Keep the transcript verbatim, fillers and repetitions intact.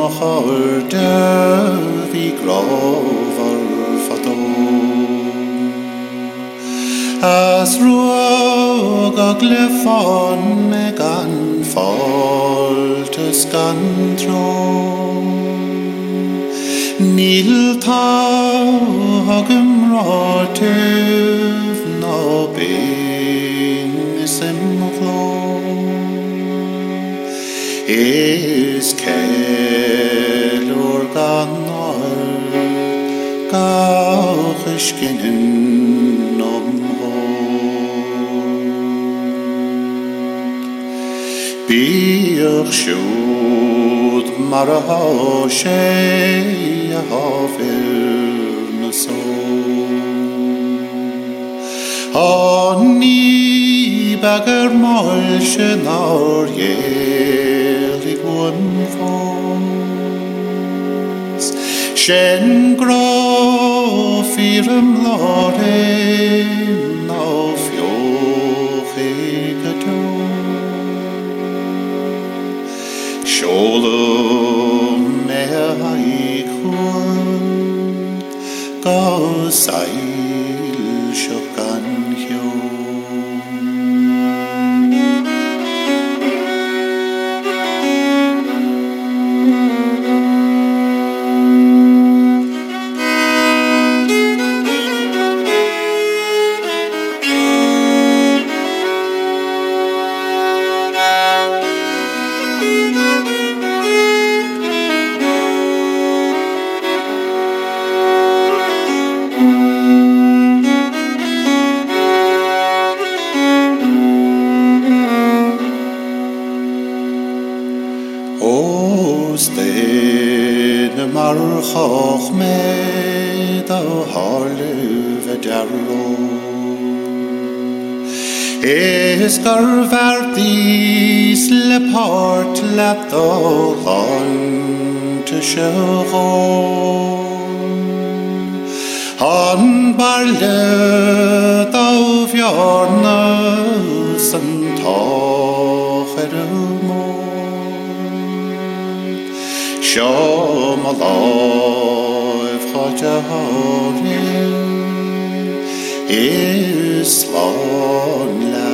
machorde vi grovar fatto as ruga glefon me gan faltes gan tro nil ta hagum ratev no bing sem flo is kelor ganar gauchskinen nom ho biach shud maraha she haver so ani bagger mal shenar ye Shen grof ihrem lore auf joche gato Sholom mehr haikun go sail shokan hyo Stene mar chach med a harluve darro Es gar verdis le part lap do hant sjøgå Han barle da fjørne som tager må Shom alive Khajahari Islam